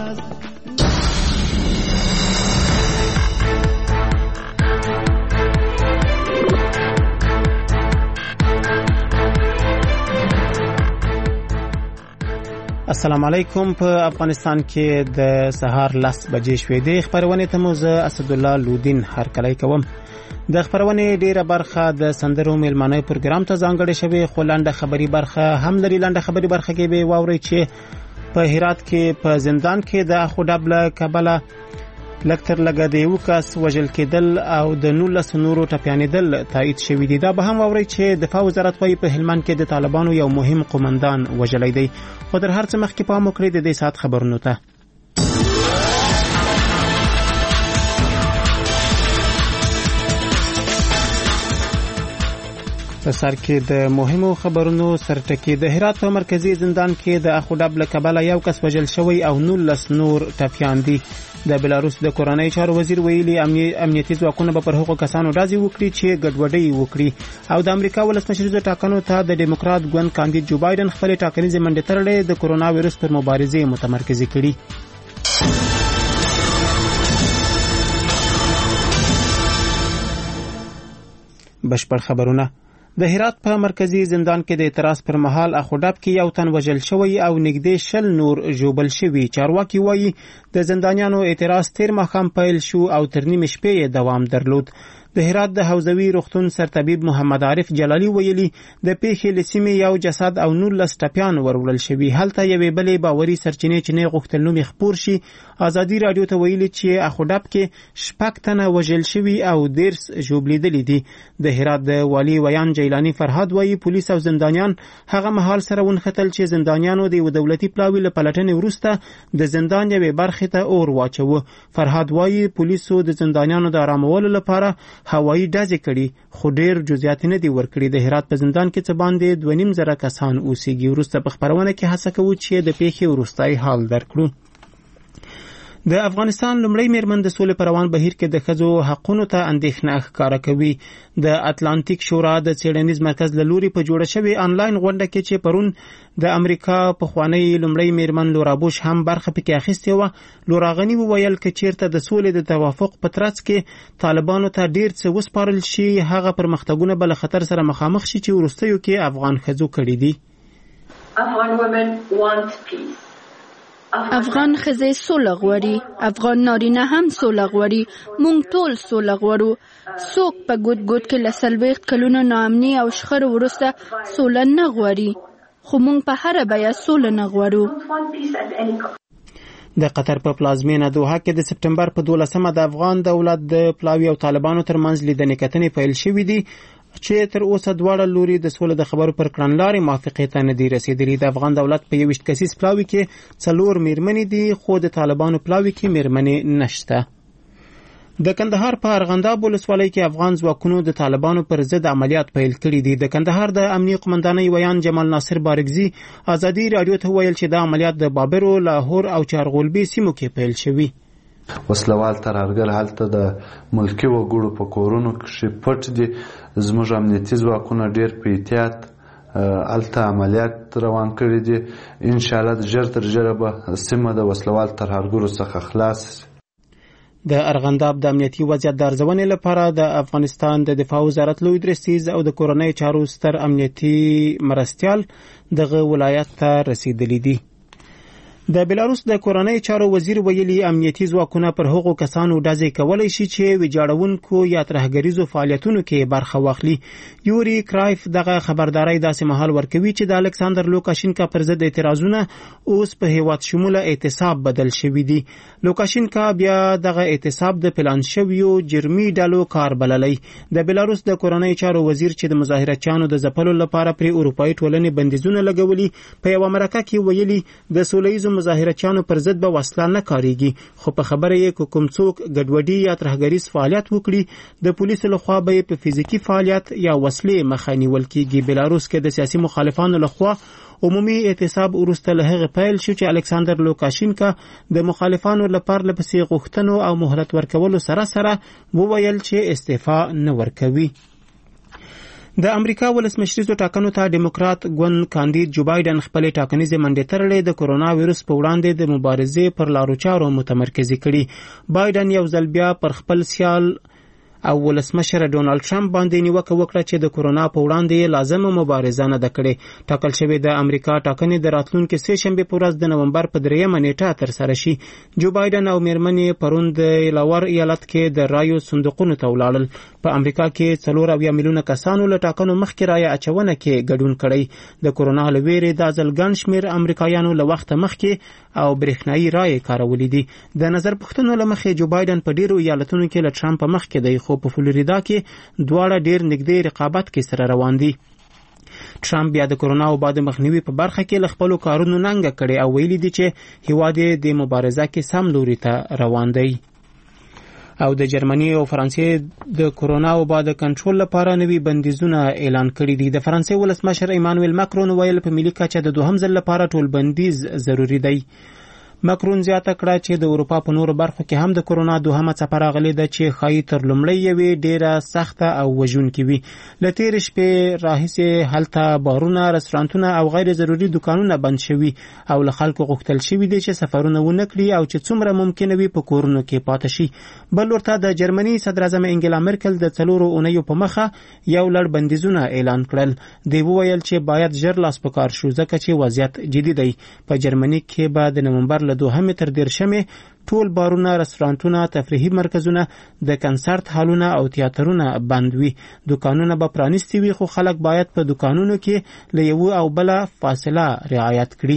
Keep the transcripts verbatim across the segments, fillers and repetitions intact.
السلام علیکم. په افغانستان کې د سهار لس بجې شوې دي. خبرونه ته مو زه اسد الله لودین هرکلی کوم. د خبرونه ډیره برخه د سندرو میلمانه پروګرام ته ځانګړې شوی، خو لنډه خبري برخه هم لري. لنډه خبري برخه کې به واوري چې په هرات کې په زندان کې د اخو ډبله کبله لکتر لګا د یو کس وژل کېدل او د نولس نورو ټپیانېدل تایید شوی دی. دا به هم واوري چې دفاع وزارت وايي په هلمند کې د طالبانو یو مهم قومندان وژلی دی. خو در هر څه مخکې پام وکړئ د دې ساعت خبرونو ته. په سر کې د مهمو خبرونو سرټکی. د هرات په مرکزی زندان کې د اخو ډبله کبله یو کس وژل شوی او نولس نور ټپیان دي. د بلاروس د کورنۍ چارو وزیر ویلي امنیتي ځواکونه به پر هغو کسانو ډازې وکړي چې ګډوډۍ وکړي. او د امریکا ولسمشریزو ټاکنو ته د ډیموکرات ګوند کاندید جو بایدن خپل ټاکنیزې منډې تړلې د کرونا وایرس پر مبارزې متمرکزې کړي. بشپړ خبرونه. د هرات په مرکزی زندان کې د اعتراض پر مهال اخوډاب کې یو تن وژل شوی او نږدې شل نور ژوبل شوي. چارواکي وایي د زندانیانو اعتراض تیر ماښام پیل شو او تر نیمې شپې یې دوام درلود. د هرات د حوزوي روغتون سرطبیب محمد عارف جلالی ویلي د پیښې له سیمې یو جسد او نولس ټپیان وروړل شوي. هلته یوې بلې باوري سرچینې چې نه غوښتل نوم یې خپور شي ازادي راډیو ته ویلي چې اخوډاب کې شپږ تنه وژل شوي او دیرس ژوبلیدلي دي. د هرات د والي ویان جیلانی فرهاد وایي پولیس او زندانیان هغه مهال سره ونښتل چې زندانیانو د یو دولتي پلاوي له پلټنې وروسته د زندان یوې برخې ته اور واچوه. فرهاد وایي پولیسو د زندانیانو د آرامولو لپاره هوایي ډزې کړي، خو ډېر جزئیات نه دي ورکړي. د هرات په زندان کې څه باندې دوه نیم زره کسان اوسېږي. وروسته په خپرونه کې هڅه کوو چې د پیښې وروستی حال درکړو. د افغانستان لومړی میرمن د سولې په روان بهیر کې د ښځو حقونو ته اندېښنه ښکاره کوي. د اتلانتیک شورا د څېړنیز مرکز له لوري په جوړه شوې آنلاین غونډه کې چې پرون د امریکا پخوانۍ لومړی میرمن لورا بوش هم برخه پکې اخیستې وه، لورا غني وویل که چیرته د سولې د توافق په ترڅ کې طالبانو ته ډېر څه وسپارل شي، هغه پرمختګونه به له خطر سره مخامخ شي چې وروستیو کې افغان ښځو کړي دي. Afghan women want peace. افغان ښځې سوله غواړي، افغان نارینه هم سوله غواړي. موږ ټول سوله غواړو. څوک په ګوت ګوت کې له څلوېښت کلونو ناامني او شخړو وروسته سوله نه غواړي، خو موږ په هره بیه سوله نه غواړو. د قطر په پلازمینه دوحه کې د سپټمبر په دولسمه د افغان دولت د پلاوي او طالبانو ترمنځ لیدنې کتنې پیل شوې دي چې تر اوسه دواړه لوري د سولې د خبرو پر کړنلارې موافقې ته نه دي رسېدلي. د افغان دولت په یویشت کسیز پلاوي کې څلور میرمنې دي، خو د طالبانو پلاوي کې میرمنې نشته. د کندهار په ارغنداب ولسوالۍ کې افغان ځواکونو د طالبانو پر ضد عملیات پیل کړي دي. د کندهار د امنیه قومندانۍ ویان جمال ناصر بارګزي ازادي راډیو ته ویل چې دا عملیات د بابرو، لاهور او چارغولبي سیمو کې پیل شوي. وسلوال ترهګر هلته د ملکی وګړو په کورونو کې پټ دي. زموږ امنیتي ځواکونه ډېر په احتیاط هلته عملیات روان کړي دي. ان شاء الله ژر تر ژره به سیمه د وسلوال ترهګرو څخه خلاص. د ارغنداب د امنیتي وضعیت د ارزونې لپاره د افغانستان د دفاع وزارت لوی درستیز او د کورنۍ چارو ستر امنیتي مرستیال دغه ولایت ته رسیدلی دي. د بلاروس د کورنۍ چارو وزیر ویلي امنیتي ځواکونه پر هغو کسانو ډزې کولی شي چې ویجاړونکو یا ترهګریزو فعالیتونو کې برخه واخلي. یوري کرایف دغه خبرداري داسې مهال ورکوي چې د الکساندر لوکاشینکا پر ضد اعتراضونه اوس په هیواد شموله اعتصاب بدل شوي دي. لوکاشینکا بیا دغه اعتصاب د پلان شویو جرمي ډلو کار بللی. د بلاروس د کورنۍ چارو وزیر چې د مظاهرچیانو د ځپلو لپاره پر اروپایي ټولنې بندیزونه لګولي په یوه مرکه کې ویلي د سولهییزو مظاهرچیانو پر ضد به وسله نه کاریږي، خو په خبره یې که کوم څوک ګډوډي یا ترهګریز فعالیت وکړي د پولیسو لخوا به په فزیکي فعالیت یا وسلې مخه نیول کیږي. بلاروس کې د سیاسي مخالفانو لخوا عمومي اعتصاب وروسته له هغه پیل شو چې الکساندر لوکاشینکا د مخالفانو لپاره لپسې غوښتنو او مهلت ورکولو سره سره وویل چې استعفا نه ورکوي. د امریکا ولسمشریزو ټاکنو ته ډیموکرات ګوند کاندید جو بایدن خپل ټاکنیزه منډه ترلې د کورونا وایروس په وړاندې د مبارزې پر لارو چارو متمرکز کړي. بایدن یو ځل بیا پر خپل سیال او ولسمشر ډونالد ټرمپ باندې نیوکه وکړه چې د کورونا په وړاندې لازمه مبارزه نه ده کړې. ټاکل شوې د امریکا ټاکنې د راتلونکي سه شنبه په ورځ د نومبر په دریمه نیټه ترسره شي. جو بایدن او میرمنې پرون د لاور ایالت کې د رایو صندوقونو ته ولاړل. په امریکا کې څلور اویا میلیونه کسانو له ټاکنو مخکې رایه اچونه کې ګډون کړی. د کورونا له ویرې د ځل ګڼ شمېر امریکایانو له وخته مخکې او برېښنايي رایې کارولې دي. د نظر پوښتنو له مخې جو بایدن په ډیرو ایالتونو کې له ټرمپ مخکې دی، خو په فلوریدا کې دواړه ډیر نږدې رقابت کې سره روان دي. ټرمپ بیا د کورونا وبا د مخنیوي په برخه کې له خپلو کارونو ننګه کړې او ویلي دي چې هیواد یې د مبارزه کې سم لوري ته روان دی. او د جرمني او فرانسې د کورونا وبا د کنټرول لپاره نوي بندیزونه اعلان کړي دي. د فرانسې ولسمشر ایمانوئل ماکرون ویل په ملي کچه د دوهم ځل لپاره ټول بندیز ضروری دی. ماکرون زیاته کړه چې د اروپا په نورو برخو کې هم د کورونا دوهمه څپه راغلې ده چې ښایي تر لومړۍ یوې ډیره سخته او وژونکې وي. له تېرې شپې راهیسې هلته بارونه، رستورانتونه او غیر ضروري دوکانونه بند شوي او له خلکو غوښتل شوي دي چې سفرونه ونه کړي او چې څومره ممکنه وي په کورونو کې پاتې شي. بل ورته د جرمني صدراعظم انګلا مرکل د څلورو اونیو په مخه یو لړ بندیزونه اعلان کړل. دوی وویل چې باید ژر لاس په کار شو ځکه چې وضعیت جدي دی. په جرمني کې به د نومبر له دوهمې تر دېرشمې ټول بارونه، رستورانتونه، تفریحي مرکزونه، د کنسرت هالونه او تیاترونه بند وي. دوکانونه به پرانیستي وي خو خلک باید په دوکانونو کې له یو او بل فاصله رعایت کړي.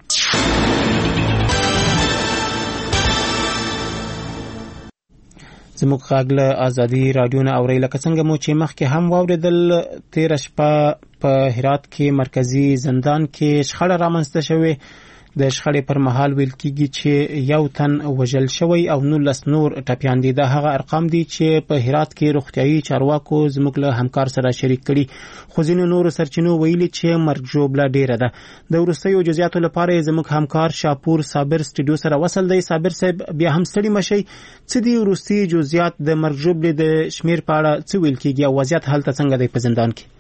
زموږ غږ له ازادي رادیو نه اورئ. لکه څنګه مو چې مخکې هم واورېدل، تېره شپه په هرات کې مرکزي زندان کې شخړه رامنځته شوې. د شخړې پر مهال ویل کېږي چې یو تن وژل شوی او نولس نور ټپیان دي. دا هغه ارقام دي چې په هرات کې روغتیايي چارواکو زموږ له همکار سره شریک کړي. خو ځینو نورو سرچینو ویلي چې مرګ ژوبله ډیره ده. د وروستیو جزئیاتو لپاره زموږ همکار شاپور صابر سټوډیو سره وصل دی. صابر صاحب بیا هم ستړي مشئ، څه دي وروستي جزئیات د مرګ ژوبلې د شمیر په اړه څه ویل کېږي او وضعیت هلته څنګه دی په زندان کې؟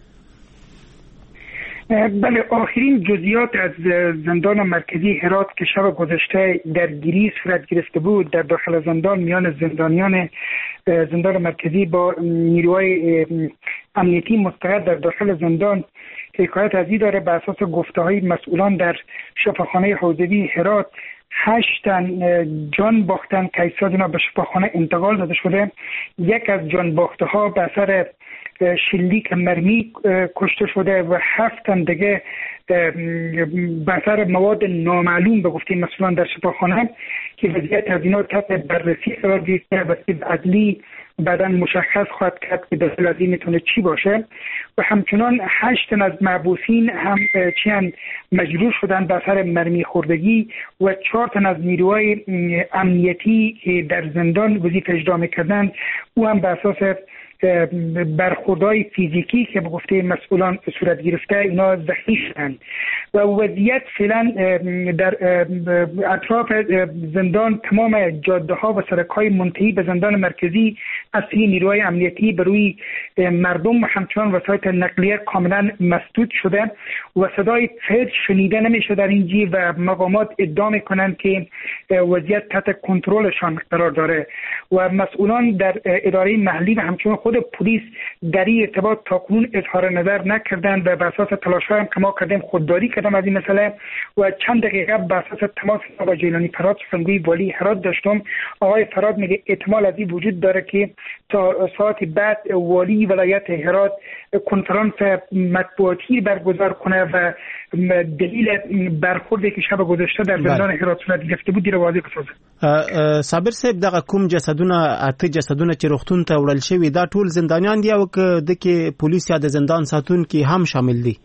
بله، آخرین جزئیات از زندان مرکزی هرات که شب گذشته درگیری صورت گرفته بود در داخل زندان میان زندانیان زندان مرکزی با نیروهای امنیتی مستقر در داخل زندان حکایت از این داره. به اساس گفته‌های مسئولان در شفاخانه حوزوی هرات هشت تن جان باختن که ایستاد اینا به شفاخانه انتقال داده شده. یک از جان باخته ها به اثر شلیک مرمی کشته شده و هفت تن دیگه به اثر مواد نامعلوم به گفته مسئولان در شفاخانه که وضعیت از اینا تحت بررسی قرار گرفته و وضعیت عدلی بعدا مشخص خواهد کرد که داخل از این میتونه چی باشه. و همچنان هشت تن از محبوسین هم چیان مجروح شدن به اثر مرمی خوردگی و چهار تن از نیروهای امنیتی که در زندان وظیفه اجرا میکردن او هم به اساس برخوردهای فیزیکی که به گفته مسئولان صورت گرفته اینا زخمی شدند. و وضعیت فعلا در اطراف زندان تمام جاده ها و سرک های منتهی به زندان مرکزی از سوی نیروهای امنیتی بر روی مردم و همچنان وسایل نقلیه کاملا مسدود شده و صدای فیض شنیده نمیشه در اینجا و مقامات ادعا میکنند که وضعیت تحت کنترلشان قرار داره و مسئولان در اداره محلی و همچنان خود پلیس در این ارتباط تاکنون اظهار نظر نکردند و به اساس تلاش‌های هم که ما کردیم خودداری کردم از این مسئله. و چند دقیقه به اساس تماس با جیلانی فراد سخنگوی والی هرات داشتم. آقای فراد میگه احتمال از این وجود داره که تا ساعت بعد والی ولایت هرات کنفرانس مطبوعاتی برگزار کنه و دلیل برخوردی که شب گذشته در زندان هرات صورت گرفته بود دیر واضح بسازه. صابر صاحب دغه کوم جسدونه اته جسدونه چې روغتون ته وړل شوي دا ټول زندانیان دي او که د کې پولیس یا د زندان ساتونکي هم شامل دي؟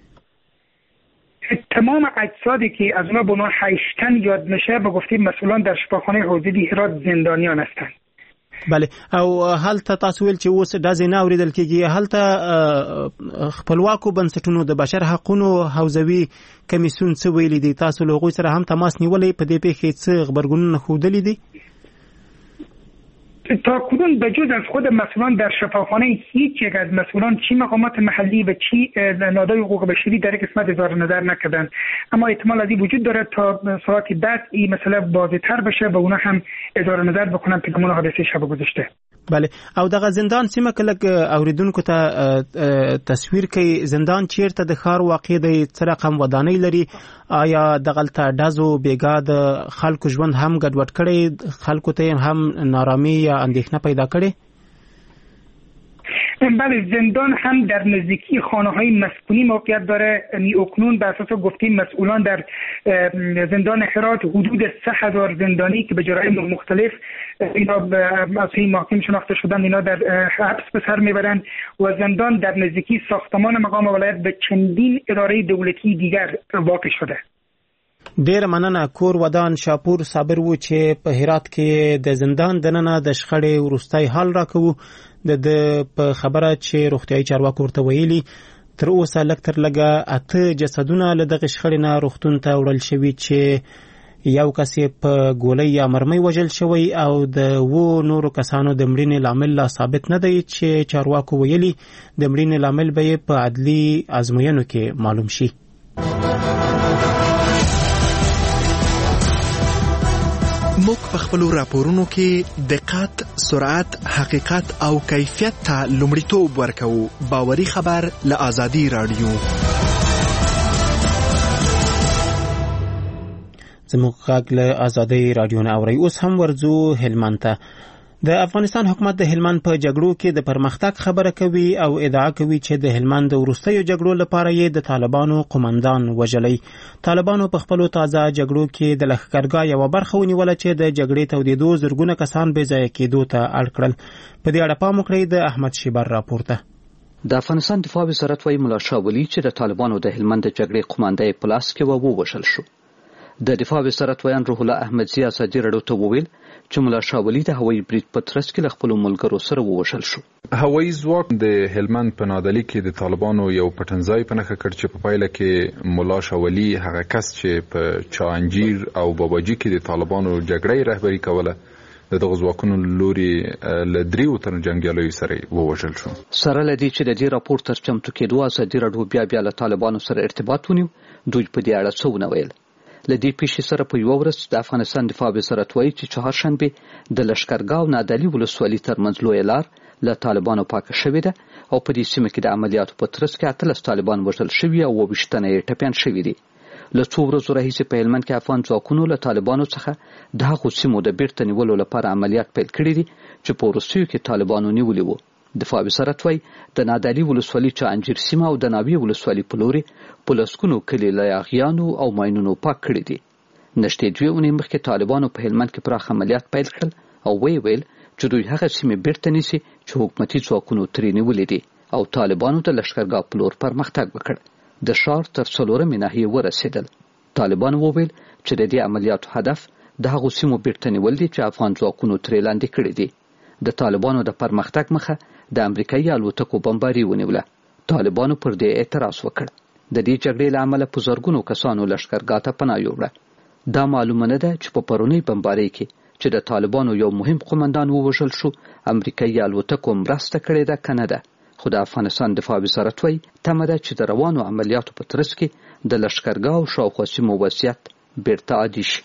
تمام اجسادی که از اونها به عنوان هشت تن یاد میشه به گفته مسئولان در شفاخانه حوزوی هرات زندانیان هستند. بله، او هلته تاسو ویل چې اوس دا نه اوریدل کېږي، هلته خپلواکو بنسټونو د بشر حقونو حوزوي کمیسیون څه ویلي دي؟ تاسو له هغوی سره هم تماس نیولی؟ په دې پیښې څه غبرګونونه ښودلي دي؟ تا کنون به جز از خود مسئولان در شفاخانه هیچ یک از مسئولان چی مقامات محلی و چی نهادهای حقوق بشری در قسمت اظهار نظر نکردن، اما احتمال از این وجود داره تا ساعت بعد این مسئله واضح‌تر بشه و اونا هم اظهار نظر بکنن په کومه حادثه شب گذشته. بله، او دغه زندان سیمه کلک اوریدونکو ته تصویر کوي زندان چیرته د ښار واقع دی، څه رقم ودانۍ لري، آیا دغلته ډزو بیګا د خلکو ژوند هم ګډوډ کړي، خلکو ته هم نارامي یا اندېښنه پیدا کړي؟ بله، زندان هم در نزدیکی خانه های مسکونی موقعیت داره. اکنون بر اساس گفته مسئولان در زندان هرات حدود سه هزار زندانی که به جرایم مختلف اینا از این محاکم شناخته شدن اینا در حبس به سر میبرند و زندان در نزدیکی ساختمان مقام ولایت به چندین اداره دولتی دیگر واقع شده. ډیر مننه. کور ودان شاپور صابر و چې په هرات کې د زندان دننه د شخړې وروستۍ حال راکوو. د په خبره چې روغتیايي چارواکو ورته ویلي تر اوسه لږ تر لږه اته جسدونه له دغه شخړې نه روغتون ته وړل شوي چې یو کس په ګولۍ یا مرمۍ وژل شوی او د وو نورو کسانو د مړینې لامل لا ثابت نه دی چې چارواکو ویلي د مړینې لامل به په عدلي ازموینو کې معلوم شي. موږ په خپلو راپورونو کې دقت، سرعت، حقیقت او کیفیت ته لومړیتوب ورکوو. باوري خبر له آزادي رادیو. زموږ غږ له آزادي رادیو نه اورئ. اوس هم ورځو هلمند ته. د افغانستان حکومت د هلمند په جګړو کې د پرمختګ خبره کوي او ادعا کوي چې د هلمند د وروستیو جګړو لپاره یې د طالبانو قومندان وژلی. طالبانو په خپلو تازه جګړو کې د لښکرګاه یوه برخه ونیوله چې د جګړې تودېدو زرګونه کسان بې ځایه کېدو ته اړ کړل. په دې اړه پام وکړئ د احمد شیبر راپورته. د افغانستان دفاع وزارت وايي ملا شاه ولي چې د طالبانو د هلمند د جګړې قومندان په لاس کې و ووژل شو. د دفاع وزارت ویان روح الله احمدزي ازادي رادیو ته وویل چې ملا شاه ولي د هوایي برید په ترڅ کې له خپلو ملګرو سره ووژل شو. هوایي ځواک د هلمند په نادلي کې د طالبانو یو پټنځای په نښه کړ چې په پایله کې ملا شاه ولي هغه کس چې په چانجیر او باباجي کې د طالبانو جګړې رهبري کوله د دغه ځواکونو لوري له دریو تن جنګیالیو سره ووژل شو. سره له دې چې د دې راپور تر چمتو کېدو ازادي رادیو بیا بیا له طالبانو سره ارتباط ونیو، دوی په دې اړه څه ونه ویل. لدی پیښې سره په یو ورځ د افغانستان دفاع وزارت وایي چې چهارشنبه د لشکرګاه او نادعلي ولسوالۍ ترمنځ لویه لار له طالبانو پاکه شوې ده او په دې سیمه کې د عملیاتو په ترڅ کې اتلس طالبان وژل شوي او اووه ویشت تنه یې ټپیان شوي دي. له څو ورځو راهیسې په هلمند کې افغان ځواکونو له طالبانو څخه د هغو سیمو د بیرته نیولو لپاره عملیات پیل کړي دي چې په وروستیو کې طالبانو نیولي وو. دفاع وزارت وایي د نادعلي ولسوالۍ چانجیر سیمه او د ناوې ولسوالۍ په لوري په لسګونو کلي له یاغیانو او ماینونو پاک کړي دي. نشته دوی اونۍ مخکې طالبانو په هلمند کې پراخ عملیات پیل کړل او وی ویل چې دوی هغه سیمې بیرته نیسي چې حکومتي ځواکونو ترې نیولې دي او طالبانو د لښکرګاه په لور پرمختګ وکړ. د ښار تر څلورمې ناحیې ورسېدل. طالبانو وویل چې د دې عملیاتو هدف د هغو سیمو بیرته نیول دي چې افغان ځواکونو ترې لاندې کړي دي. د طالبانو د پرمختګ مخه د امریکایي الوتکو بمباري ونیوله. طالبانو پر دې اعتراض وکړ. د دې جګړې له امله په زرګونو کسانو لښکرګاه ته پناه یووړه. دا معلومه نه ده چې په پرونۍ بمبارۍ کې چې د طالبانو یو مهم قومندان ووژل شو امریکایي الوتکو مرسته کړې ده که نه ده، خو د افغانستان دفاع وزارت وایي تمه ده چې د روانو عملیاتو په ترڅ کې د لښکرګاه او شاوخوا سیمو وضعیت بیرته عادي شي.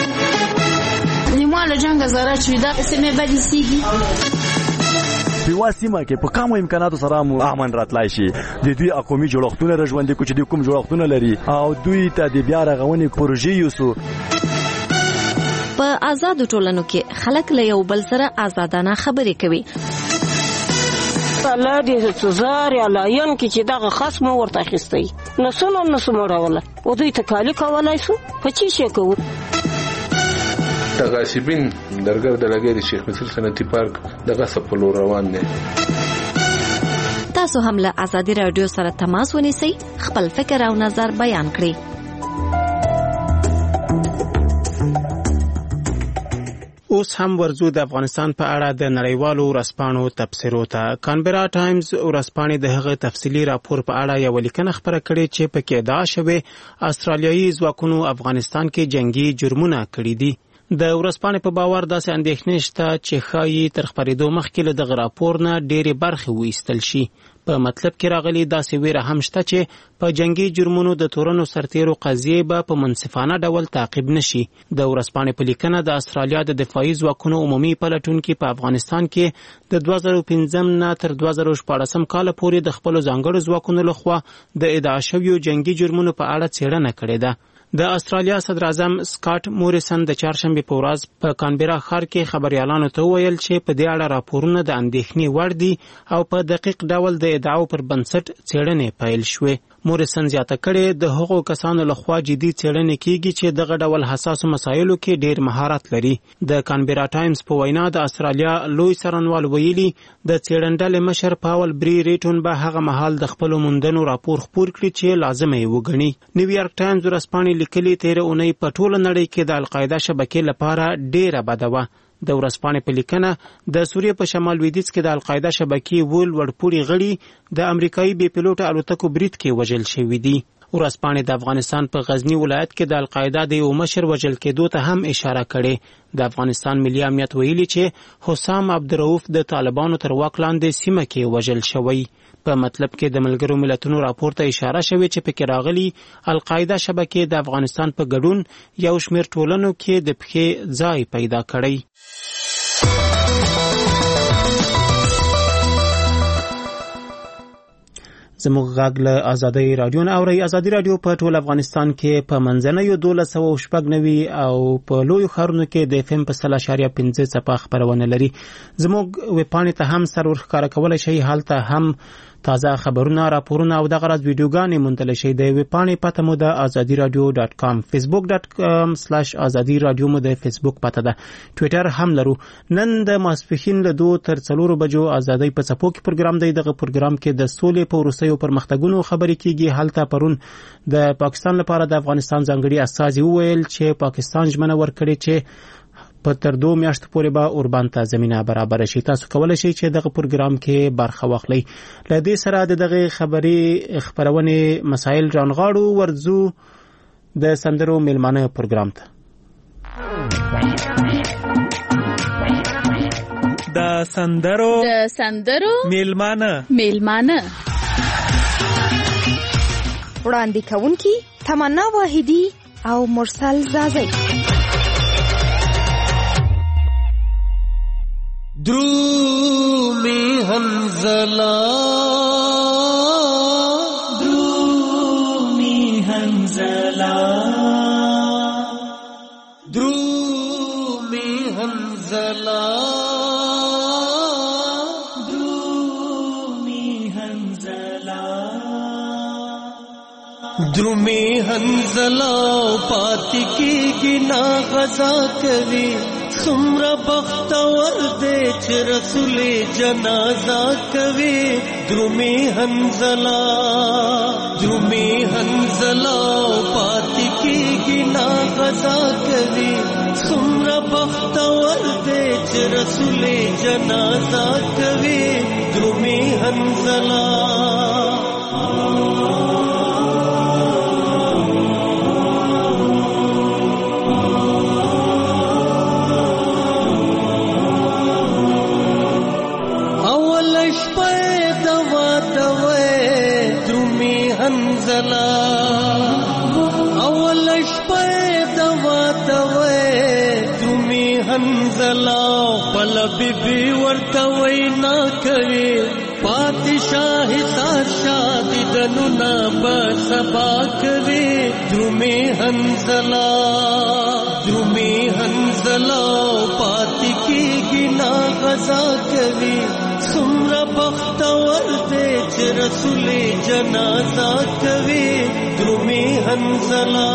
نیمه له جنګه زاره چې دا سیمې به ایستېږي په وا سیمه کې په کومو امکاناتو سره مو امن راتلای شي. د دوی قومي جوړښتونه رژوندې کو چې د کوم جوړښتونه لري او دوی ته د بیا رغونې پروژې یوسو. په آزادو ټولنو کې خلک له یو بل سره آزادانه خبرې کوي. الله دې سزار یا لاین کې چې دغه خاص مو ورته اخیستی نو څنګه نو سموروله او دوی ته کالی کولای شو په چی شي کوو. د غاصبین درګر د لګیری شیخ مسیل صنعتي پارک د غصب په لور روان دي. تاسو هم له آزادي رادیو سره تماس ونیسئ، خپل فکر او نظر بیان کړئ. اوس هم ورځو د افغانستان په اړه د نړیوالو ورځپاڼو تبصرو ته. کانبرا ټایمز ورځپاڼې د هغه تفصیلي راپور په اړه یو لیکنه خپره کړې چې پکې ادعا شوې استرالیایي ځواکونو افغانستان کې جنگي جرمونه کړي دي. د ورځپاڼې په باور داسې اندېښنې شته چې ښایي تر خپرېدو مخکې له دغه راپور نه ډېرې برخې وایستل شي. په مطلب کې راغلي داسې ویره هم شته چې په جنگي جرمونو د تورنو سرتیرو قضیې به په منصفانه ډول تعقیب نشي. د ورځپاڼې په لیکنه د استرالیا د دفاعي ځواکونو عمومي پلټونکي په افغانستان کې د دوه زره پنځم نه تر دوه زره شپاړسم کال پورې د خپلو ځانګړو ځواکونو لخوا د ادعا شویو جنگي جرمونو په اړه څېړنه کړې ده. د استرالیا صدر اعظم سکاټ موریسن د چهارشنبې په ورځ په کانبرا ښار کې خبريالانو ته وویل چې په دې اړه راپورونه د اندېښنې وړ دي او په دقیق ډول د ادعاو پر بنسټ څېړنې پیل شوې. موریسن زیاته کړې د هغو کسانو لخوا جدي څېړنې کیږي چې دغه ډول حساسو مسایلو کې ډېر مهارت لري. د کانبرا ټایمز په وینا د استرالیا لوی څارنوال ویلي د څېړندلې مشر پاول بری ریټون به هغه مهال د خپلو موندنو راپور خپور کړي چې لازمه یې وګڼي. نیویارک ټایمز ورځپاڼې لیکلي تېره اونۍ په ټوله نړۍ کې د القاعده شبکې لپاره ډېره بده وه. د ورځپاڼې په لیکنه د سوریې په شمال لویدیځ کې د القاعده شبکې ول وړپوړي غړي د امریکایي بې پیلوټه الوتکو برید کې وژل شوي دي. ورځپاڼې د افغانستان په غزنی ولایت کې د القاعده د یو مشر وژل کېدو ته هم اشاره کړې. د افغانستان ملي امنیت ویلي چې حسام عبدالرؤف د طالبانو تر واک لاندې سیمه کې وژل شوی. په مطلب کې د ملګرو ملتونو راپور ته اشاره شوې چې پکې راغلي القاعده شبکې د افغانستان په ګډون یو شمېر ټولنو کې د پښې ځای پیدا کړی. زموږ غږ له ازادۍ راډیو نه اورئ. ازادي راډیو په ټول افغانستان کې په منځنیو دولس سوه شپږ نوي او په لویو ښارونو کې د اف ام په سل اشاریه پنځه څپه خپرونه لري. زموږ ویبپاڼې ته هم سر ورښکاره کولی شئ. هلته هم تازه خبرونه، راپورونه او دغه راز ویډیوګانې موندلی شئ. د ویبپاڼې پته مو د ازادي راډیو ډاټ کام، فیسبوک ډاټ کام سلاش ازادي راډیو مو د فیسبوک پته ده. ټویټر هم لرو. نن د ماسپښین له دوه تر څلورو بجو ازادۍ په څپو کې پروګرام دی. دغه پروګرام کې د سولې په وروستیو پرمختګونو خبرې کیږي. هلته پرون د پاکستان لپاره د افغانستان ځانګړي استازي وویل چې پاکستان ژمنه ورکړې چې په تر دوه میاشتو پورې به اوربان ته زمینه برابر شي. تاسو کولی شئ چې دغه پروګرام کې برخه واخلئ. له دې سره د دغه خبري خبرونې مسایل رانغاړو. ورځو د سندرو میلمانه پروګرام ته. د سندرو د سندرو میلمانه میلمانه وړاندې کوونکي تمنا واحدی او مرسل زازی. درومی حنزلا درومی حنزلا درومی حنزلا درومی حنزلا درومی حنزلا پاتی کی گنا غزا کوي سمرا بختور دے چھ رسول جنازہ کوي. درومی حنزلا درومی حنزلا پاتی کی گنا غزا کوي سمرا بختور دے چھ رسول جنازہ کوي. درومی حنزلا اول شپه دوا دوي تمي حنزلا پل بيبي ورته وینا کوي پادشاہ سار شادي دنو نا بسبا کوي. تمي حنزلا تمي حنزلا پاتې کیږي نا غزا کوي سمرا بختور دے چھ رسول جنازہ کوي. درومی حنزلا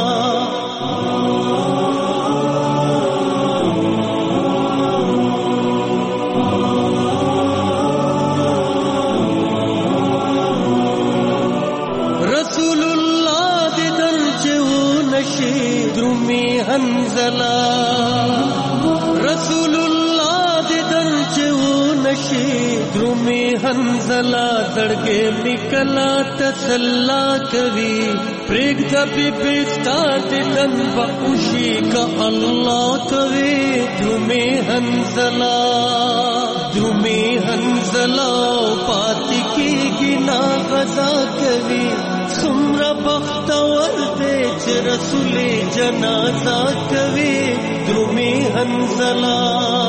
رسول اللہ دی درجو نشی. درومی حنزلا رسول درومی حنزلا دړګې نکلا تسلا کوي پرېږده بېبې ستا دیدن به وشي که الله کوي درومې حنزله درومې حنزله پاتې کېږي نا غذا کوي څومره بختور دی چې رسول جنازه کوي درومې حنزله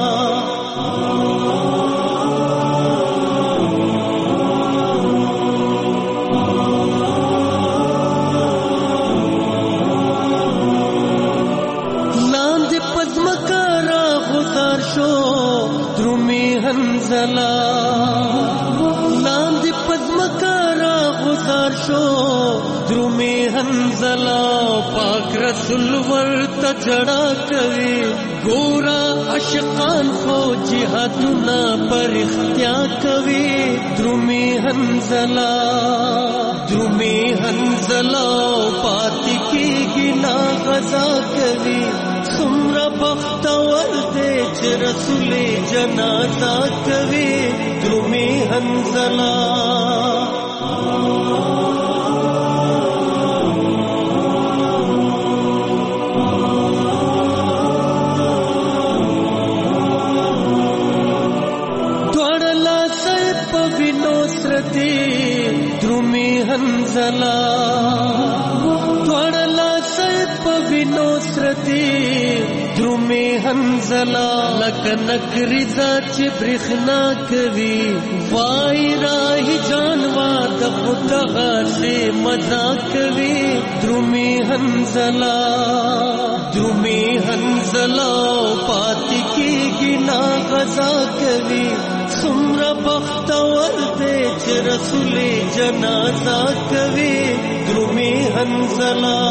حنزله لاندې پدمکارا غزار شو درومې حنزله پاک رسول ورته جړا کوي ګورا عاشقان خو جهادونه پر اختیا کوي درومې حنزله درومې حنزله پاتې کېږي نا غزا کوي څومره بختور دی چې رسول جنازه کوي درومې حنزله دواړه لاسه په وینو سره دي درومې حنزله دواړه لاسه په وینو سره دي درومې حنزله لکه نکریزه چې برېښنا کوي وای راهي جانوا د خدغه سي مزا کوي درومې حنزله درومې حنزله پاتې کېږي نا غزا کوي څومره بختور دی چې رسول جنازه کوي درومې حنزله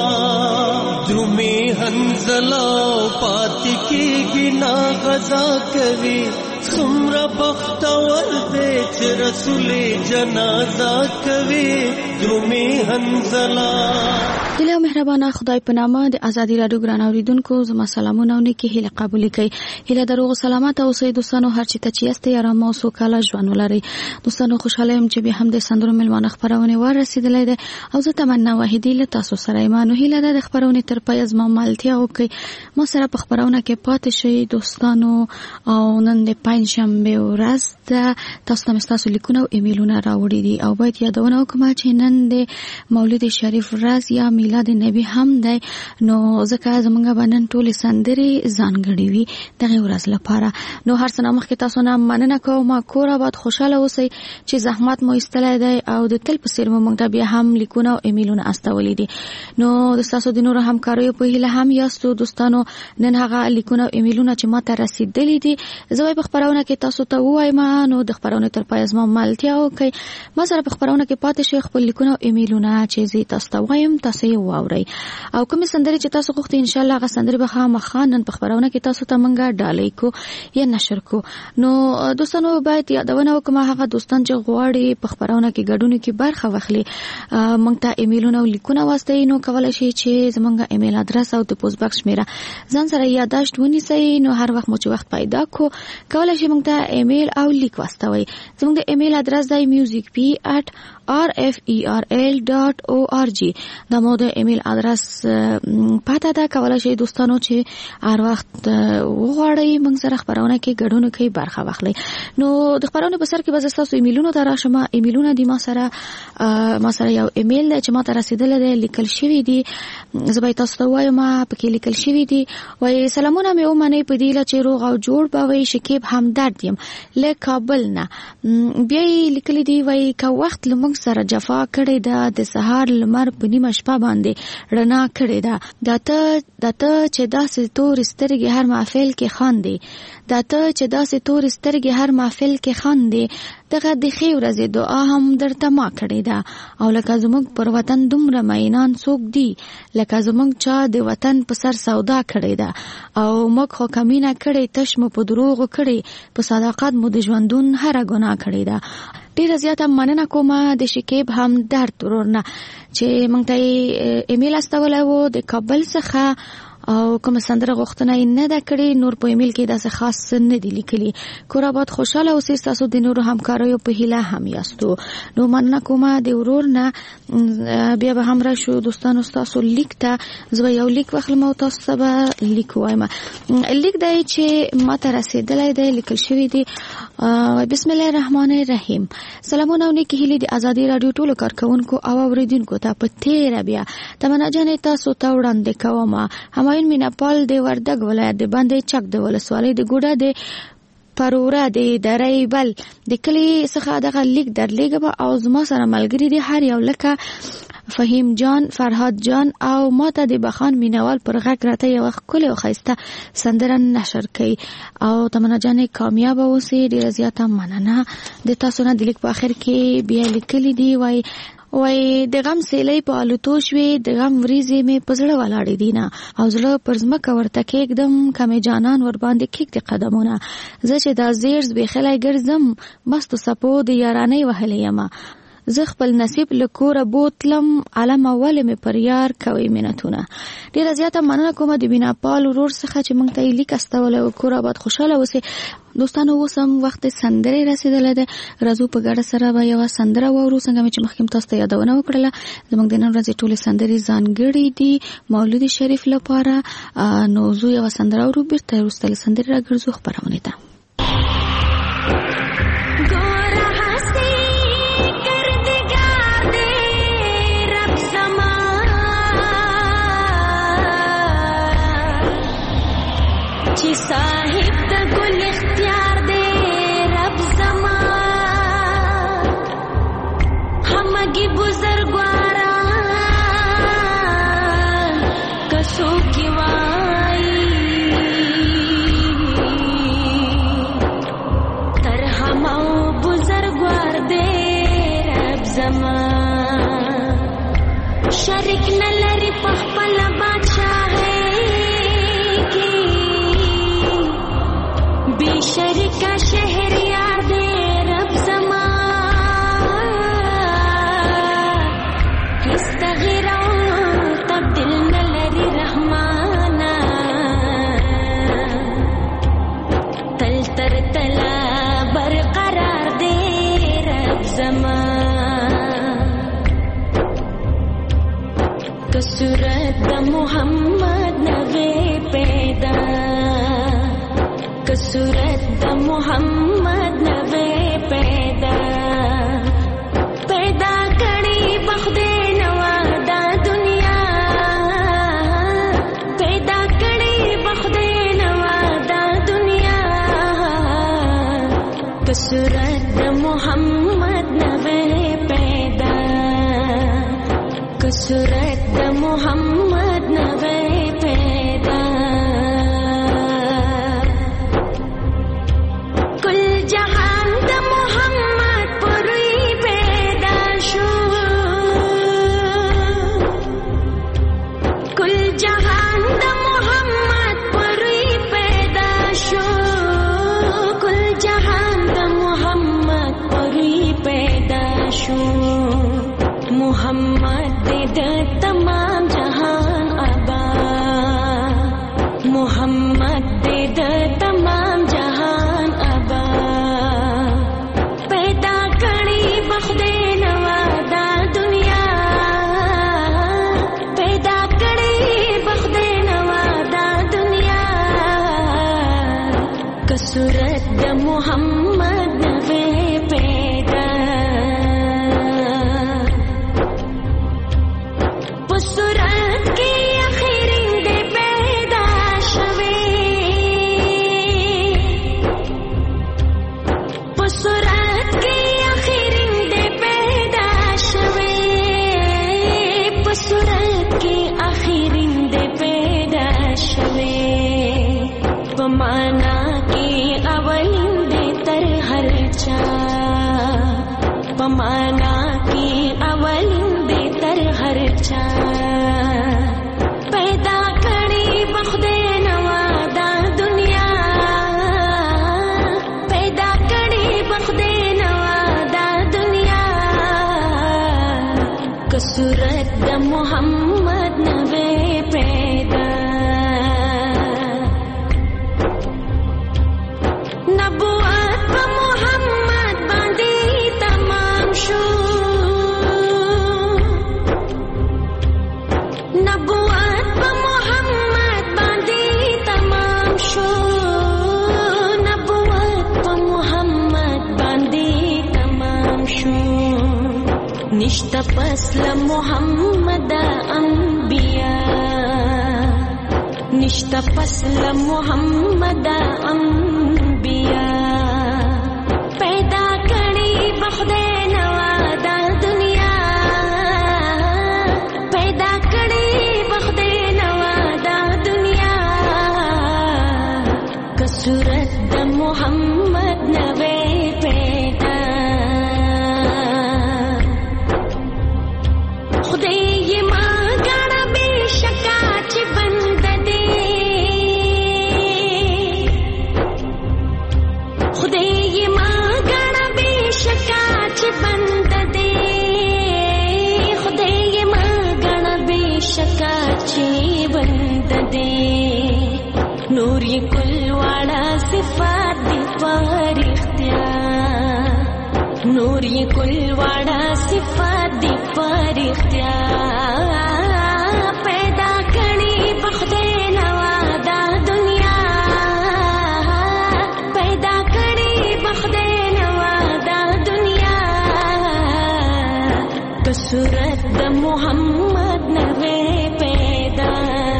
درومې حنزله پاتې کېږي نا غزا کوي څومره بختور دی چې رسول جنازه کوي درومې حنزله. دل او مهربانه خدای په نامه د ازادي رادیو ګران اوریدونکو زما سلامونه او نیکی هیله قبول کړئ. هیله دروغ سلامت او سید دوستانو هر چی ته چې است آرام او سوکاله ژوند ولرئ. دوستانو خوشاله يم چې به هم د سندرو ملمانه خبرونه ور رسیدلې ده او زه تمنا واحدی له تاسو سره ایمانو هیله ده د خبرونه تر پای از ما مالتیا وکي ما سره په خبرونه کې پاتې شي دوستانو او نن د پنځشنبه ورځ ده تاسو ته تاسو لیکونه او ایمیلونه راوړي دي او باید یادونه وکم چې نن د مولد شریف ورځ یا میلاد نبی هم دی نو ځکه زمونږ باندې ټول سندري ځانګړي وي دغه ورځ لپاره نو هر څه مخکې تاسو نه مننه کوم کور آباد خوشاله اوسئ چې زحمت مو ایستلای دی او د تل په سیر مونږ ته بیا هم لیکونه او ایمیلونه استولې دي نو د تاسو د نور همکاریو په هیله هم یاستو دوستانو نن هغه لیکونه او ایمیلونه چې ماته رسیدلې دي زه په خبرونه کې تاسو ته وایم نو د خبرونه تر پای زما مالتیا وکي ما سره په خبرونه کې پاتې شي خپل لیکونه او ایمیلونه چې زی تاسو ته وایم تاسو یې واورئ او کوم سندري چې تاسو غوښتئ ان شاء الله هغه سندري به خامخا نن په خبرونه کې تاسو ته منګه ډالۍ کو یا نشر کو نو دوستانو باید یادونه وکم هغه دوستان چې غواړي په خبرونه کې ګډون کې برخه واخلي مونږ ته ایمیلونه او لیکونه واستئ نو کولای شي چې زمونږه ایمیل ادرس او د پوسټ باکس میرا ځان سره یاداشت ونیسئ نو هر وخت مو چې وخت پیدا کو کولای شي مونږ ته ایمیل او لیک واستوي زموږ د ایمیل ادرس دی music p at r f e r l dot org دا مو د ایمیل ادرس پته ده کولای شي دوستانو چې هر وخت وغواړئ موږ سره خبرونه کې ګډون کوي برخه واخلئ نو د خبرونه په سر کې به تاسو ایمیلونه ته راشم ایمیلونه دی ما سره ما سره یو ایمیل چې ما ته رسیدل دی لیکل شوی دی زه به تاسو ته وایم په کې لیکل شوی دی وای سلامونه مې ومنئ په دې چې روغ او جوړ به وي شکیب همدرد یم له کابل نه بیا لیکل دی وای کا وخت لمغ سره جفا کړی دا د سهار لمر په نیمه شپه باندې رڼا کړی دا دته دته چې داسې تور سترګې هر محفل کې خاندي دته چې داسې تور سترګې هر محفل کې خاندي دغه د خیر ورځې دعا هم درته ما کړی دا او لکه زموږ پر وطن دومره مینان څوک دی لکه زموږ چا د وطن په سر سودا کړی دا او موږ خو کمینه کړی تش مو په دروغ کړی په صداقت مو د ژوندون هر ګناه کړی دا ډیره زیاته مننه کوم د شکیب هم درد ورونه چې مونږ ته ایمیل استولای وو د کابل څخه او کوم سندره غوښتنه یې نه ده کړې. نور په ایمیل کې داسې خاص نه دی لیکلي. کور آباد خوشاله اوسئ، تاسو د نورو همکاریو په هیله هم یاستو. نو مننه کومه د ورور نه. بیا به هم راشو دوستانو تاسو لیک ته. زه یو لیک واخلم او تاسو ته به لیک وایم. لیک دی چې ماته رسیدلی دی، لیکل شوی دی. بسم الله الرحمن الرحیم. سلامونه او نیکی هیلې د ازادي رادیو ټولو کارکونکو او اوریدونکو ته په تیره بیا تمنا جانې تاسو ته وړاندې کوم. همایون میناپال د وردګ ولایت د باندې چک د ولسوالۍ د ګوډه د پروره د درې بل د کلی څخه دغه لیک درلېږم او زما سره ملګری دی هر یو لکه فهیم جان، فرهاد جان او ماته د بخان مینوال پر غږ راته یو ښکلې او ښایسته سندره نشر کوي. او تمنا جانې کامیاب اوسئ. ډېره زیاته مننه. د تاسو نه د لیک په آخر کې بیا لیکلي دي وای وای د غم سیلۍ په الوتو شوې، د غم وریځې مې په زړه ولاړې دي نه، او زړه پر ځمکه ورته کېږدم کمې جانان ور باندې کېږدي قدمونه. زه چې دا زیر زبېښلی ګرځم مستو څپو د یارانۍ وهلی یمه. زه خپل نصیب له کوره بوتلم علمه ولې مې پر یار کوي منتونه. ډېره زیاته مننه کومه د میناپال ورور څخه چې موږ ته یې لیک استولی و. کور آباد خوشحاله اوسئ. دوستانو اوس هم وخت سندرې رسېدلی دی. راځو په ګډه سره به یوه سندره واورو. څنګه مې چې مخکې تاسو ته یادونه وکړله زموږ د نن ورځې ټولې سندرې ځانګړې دي مولود شریف لپاره. نو زو یوه سندره اورو، بېرته وروسته له سندرې راګرځو خپرونې ته. چې صاحب د ګل اختیار دې رب زما همګي بزرګوارا کسو کی وای تر همو بزرګوار دې رب زما شریک نه لري په خپل بادشاہ شریکا شهریار دے رب زمان کس تغیروں تبدیل نلری رحمانا تل تر تلا برقرار دے رب زمان کسورت دا محمد نغی پیدا کسورت دا محمد نوے پیدا پیدا کړي بخدے نوا دا دنیا پیدا کړي بخدے نوا دا دنیا کسورت دا محمد نوے پیدا کسورت دا محمد نوے پیدا محمد دے دے تمام جہان آبا محمد دے دے تمام جہان آبا پیدا کړي بخدے نوا دا دنیا پیدا کړي بخدے نوا دا دنیا کسورت دا محمد نوے پیدا سورت کی آخرین دے پیدا شوے سورت کی آخرین دے پیدا شوے سورت کی آخرین دے پیدا شوے پمانا کی اولین دے تر ہر چا پمانا کی اولین دے تر ہر چا پیدا کړي بخدے نوا دا دنیا پیدا کړي بخدے نوا دا دنیا کسورت دا محمد نوے پیدا نشتا فصل محمد انبیا نشتا فصل محمد انبیا پیدا کړي بخدای نوا دا دنیا پیدا کړي بخدای نوا دا دنیا کسورت د محمد نوې پیدا خدای ما ګڼه بېشکه چې بنده دی خدای ما ګڼه بېشکه چې بنده دی خدای ما ګڼه بېشکه چې بنده دی نور یې کل واړه صفات دي پر اختیار نور یې کل واړه صفات دي پر اختیار پیدا کړي بخدای نوا دا دنیا پیدا کړي بخدای نوا دا دنیا کسورت د محمد نوې پیدا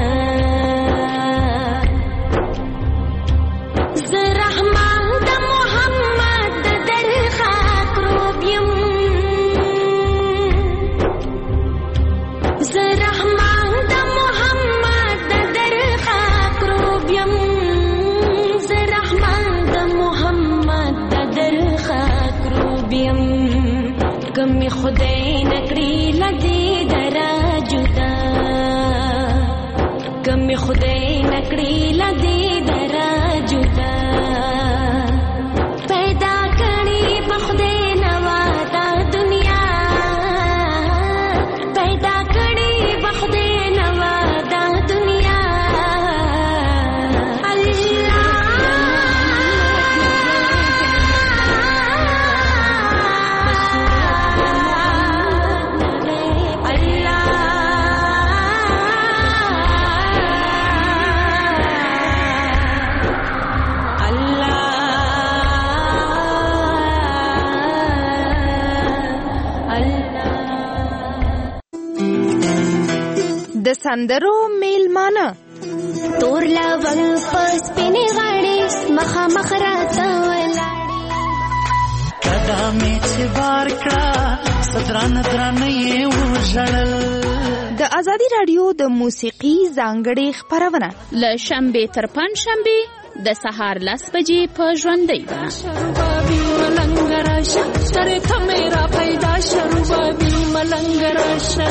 کمی خدای نکړي لدی درا جدا کمی خدای نکړي لدی درا جدا پیدا کړي بخدای نوا دا دنیا پیدا کړي بخدای نوا دا دنیا د سندرو میلمانه تور لونګ پس پینې غاړې مخامخ راته ولاړې کدا مې چې بار کړه صدران درانه یې وژړل د ازادي رادیو د موسیقي ځانګړې خپرونه له شنبې تر پنجشنبې د سهار لس بجې په ژوندۍ ده شروبابي ملنګ راشه سره ته مې را پیدا شروبابي ملنګ راشه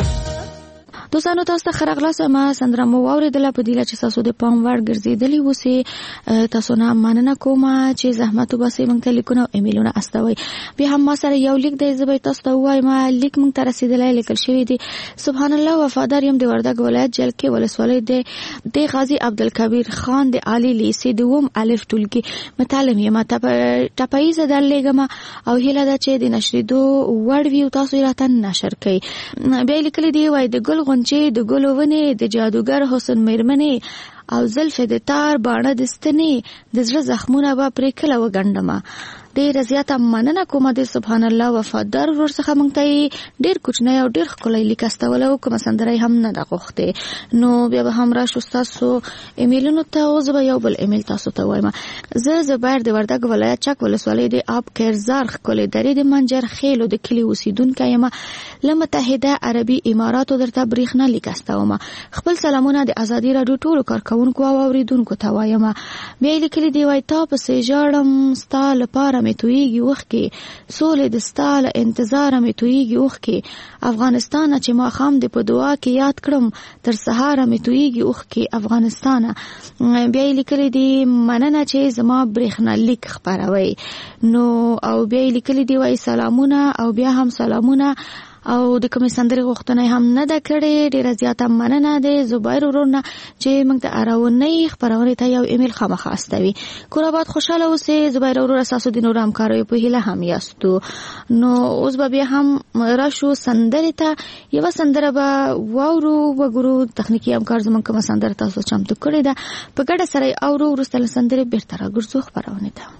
دوستانو تاسو ته خراغلاس ما سندره مو واوریدله په دیله چې تاسو د پام وړ ګرځېدلی اوسئ تاسو نه مننه کوم چې زحمت وباسئ موږ ته لیکونه او ایمیلونه استوئ بیا هم ما سره یو لیک دی زه به تاسو ته ووایم لیک موږ ته رسېدلی لیکل شوی دی سبحان الله وفادار یم د وردګ ولایت جلکې ولسوالۍ دی د غازي عبدالکبیر خان د عالی لیسې دوم الف ټولګي متعلم یم ټپاییزه درلیږم او هیله ده چې د نشریدو وړ وي او تاسو یې راته نشر کړئ بیا یې لیکلي دی وایي د ګل چې د ګلو ونې د جادوګر حسن میرمنې او زلفې د تار باڼه د ستنې د زړه زخمونه به پرې کله وګنډمه ډېره زیاته مننه کوم د سبحان الله وفادار ورور څخه موږ ته ډېر کوچنی او ډېر ښکلی لیک استولی او کومه سندره هم نه ده غوښتې نو بیا به هم راشو ستاسو ایمیلونو ته اوس به یو بل ایمیل تاسو ته وایم زه زبیر د وردګ ولایت چک ولسوالۍ د آب کیرزار ښکلې درې د منجر خیلو د کلي اوسېدونکی یم له متحده عربي اماراتو درته برېښنا لیک استوم خپل سلامونه د ازادي راډیو ټولو کارکوونکو او اورېدونکو ته وایم بیا یې لیکلي دی وایي تا پسې ژاړم ستا لپاره مې تویږي اوښکې سولې د ستا له انتظاره مې تویږي اوښکې افغانستانه چې ماښام دې په دعا کې یاد کړم تر سهاره مې تویږي اوښکې افغانستانه بیا یې لیکلي دي مننه چې زما برېښنا لیک خپروئ نو او بیا یې لیکلي دي وایي سلامونه او بیا هم سلامونه او د کومې سندرې غوښتنه هم نه ده کړې ډېره زیاته مننه د زبیر ورور نه چې موږ ته اراونۍ خپرونې ته یو ایمیل خامخا استوي کور آباد خوشحاله اوسئ زبیر ورور ستاسو د نورو همکاریو په هیله هم یاستو نو اوس به بیا هم راشو سندرې ته یوه سندره به واورو وګورو تخنیکي همکار زموږ کومه سندره تاسو چمتو کړې ده په ګډه سره یې اورو وروسته له سندرې بېرته راګرځو خپرونې ته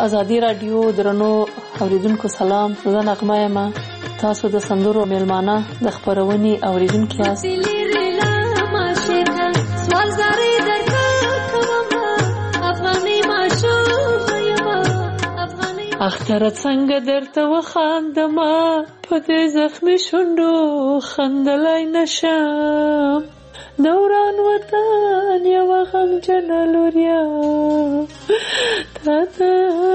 ازادي رادیو درنو اوریدونکو سلام، زه نغمه یم. تاسو د سندرو میلمانه د خبرونې اوریدونکو یاست. اختر څنګه درته وخاندمه په دې زخمي شونډو خندلای نشم، دوران وطن یوه غمجنه لوریا تا ته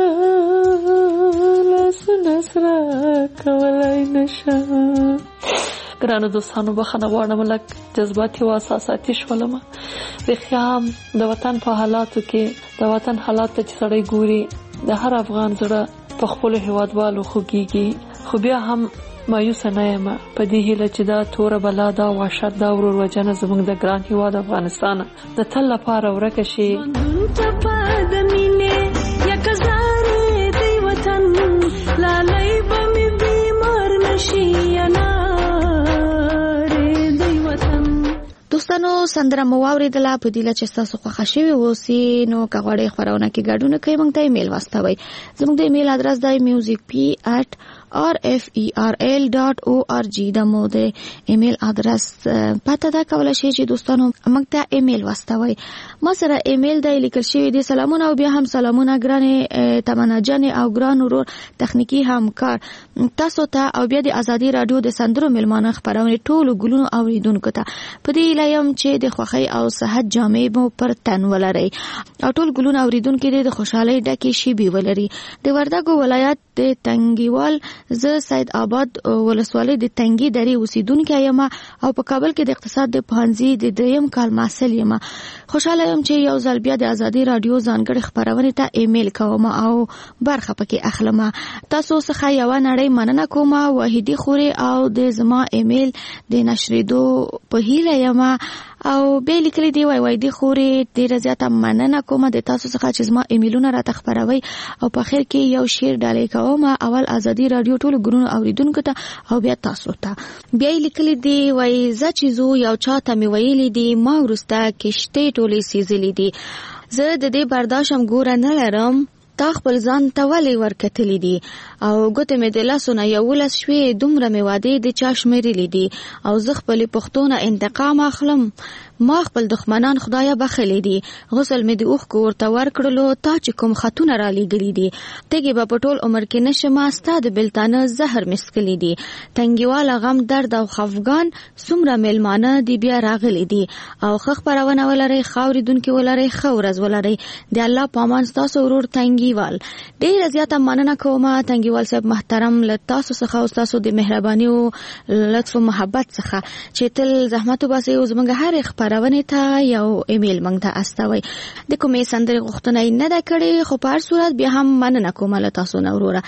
لاسونه سره کولی نشم. ګرانو دوستانو بخښنه غواړم، لږ جذباتي او احساساتي شولم. رښتیا د وطن په حالاتو کې د وطن حالات ته چې سړی ګوري د هر افغان زړه په خپلو هېوادوالو خوږېږي، خو بیا هم مایوسه نه یم په دې هیله چې دا توره بلا، دا وحشت، دا ورور وژنه زموږ د ګران هېواد افغانستان د تل لپاره ورکه شي. دوستانو سندره مو واورېدله، په دې چې ستاسو خوښه شوې اوسي نو که غواړئ خپرونه کې ګډون کوئ موږ ته ایمیل واستوئ. زموږ د ایمیل ادرس دی میوزیک پی ایټ آر اف ای آر ال ډاټ او آر جی. دا مو د ایمیل ادرس پته ده، کولی شئ چې دوستانو موږ ته ایمیل واستوئ. ما سره ایمیل دی لیکل شوی دی. سلامونه او بیا هم سلامونه ګرانې تمنا جانې او ګران ورور تخنیکی همکار تاسو ته او بیا د ازادي رادیو د سندرو میلمانه خپرونې ټولو ګلونو اوریدونکو ته په دې هیله یم چې د خوښۍ او صحت جامې مو پر تن ولرئ او ټول ګلونو اوریدونکي د خوشحالۍ ډکې شیبې ولري. د وردګو ولایت د تنګیوال زه سید آباد ولسوالۍ د تنګي درې اوسیدونکی یم او په کابل کې د اقتصاد د پوهنځي د دریم کال محصل یم. خوشاله یم چې یو ځل بیا د ازادي رادیو ځانګړې خپرونې ته ایمیل کوم او برخه پکې اخلم. تاسو څخه یو نړۍ مننه کوم. وحیدی خوري او د زما ایمیل د نشریدو په هیله یم او به لیکلي دی وای وای دی خوري ډیره زیاته مننه کوم د تاسو څخه چې زما ایمیلونه راته خپروي او په اخر کې یو شیر ډالۍ کوم. اول ازادي رادیو ټول ګرونو اوریدونکو ته او بیا تاسو ته. بیا لیکلي دی وای ز چې زو یو چاته می ویلي دی ما ورسته کشته ټولې سیزلې دي، زه د دې برداشت هم ګور نه لرم، تا خپل ځان ته ولې ورکتلی دي او ګوتې مې د لاسونه یولس شوې، دومره مې وعدې د چا شمېرلي دي او زه خپلې پښتو نه انتقام اخلم. ما خپل دښمنان خدایه بخښلي دي، غسل مې د اوښکو ورته ورکړلو، تا چې کوم خطونه را لیږلي دي، تږې به په ټول عمر کې نشم، ستا د بېلتانه زهر مې څکلي دي. تنګیواله غم درد او خفګان څومره میلمانه دي بیا راغلي دي او ښه خپرونه ولرئ، ښه اورېدونکي ولرئ، ښه ورځ ولرئ. د الله په امان ستاسو ورور تنګیوال. ډېره زیاته مننه کوم تنګیوال صاحب محترم له تاسو څخه او ستاسو د مهرباني او لطف او محبت څخه چې تل زحمت وباسئ او زموږ هرې خپرونې ته یو ایمیل موږ ته استوئ. د کومې سندرې غوښتنه یې نه ده کړې، خو په هر صورت بیا هم مننه کوم له تاسو نه وروره.